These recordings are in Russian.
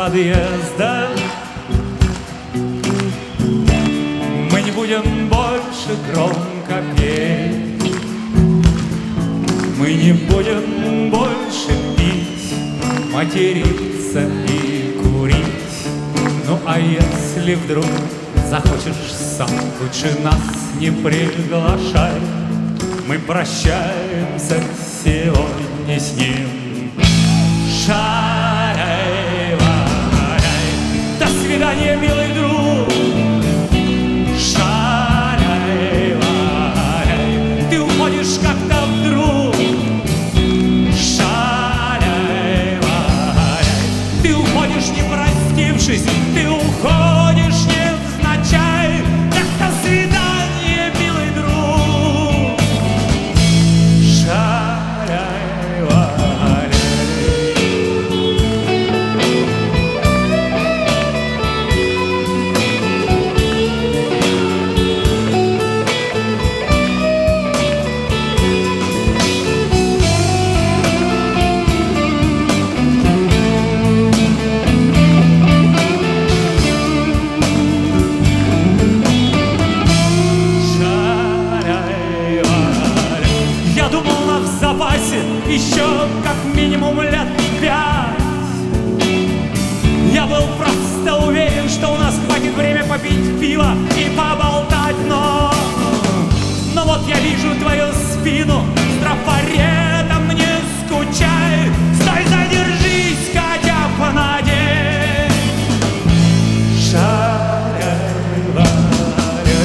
подъезда. Мы не будем больше громко петь, мы не будем больше пить, материться и курить. Ну а если вдруг захочешь сам, лучше нас не приглашай. Мы прощаемся сегодня с ним. Шарай, варай. До свидания, милый друг. Шарай, варай. Ты уходишь как-то вдруг. Шарай, варай. Ты уходишь, не простившись. Ты уходишь невзначай. Так до свидания, милый друг. Шарай, варай. Я думал, у нас в запасе еще как минимум лет 5. Я был просто уверен, что у нас хватит время попить пиво и поболтать, но вот я вижу твою спину с трафаретом, не скучай. Стой, задержись хотя бы на день. Шарай, варай.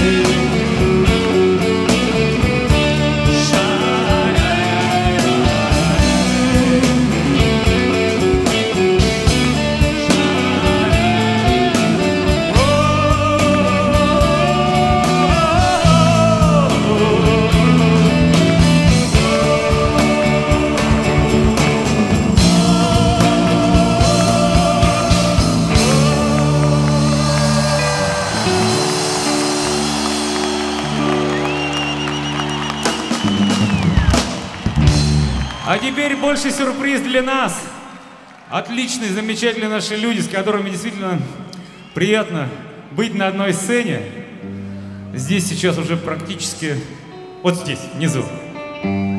А теперь больший сюрприз для нас. Отличные, замечательные наши люди, с которыми действительно приятно быть на одной сцене. Здесь сейчас уже практически, вот здесь, внизу.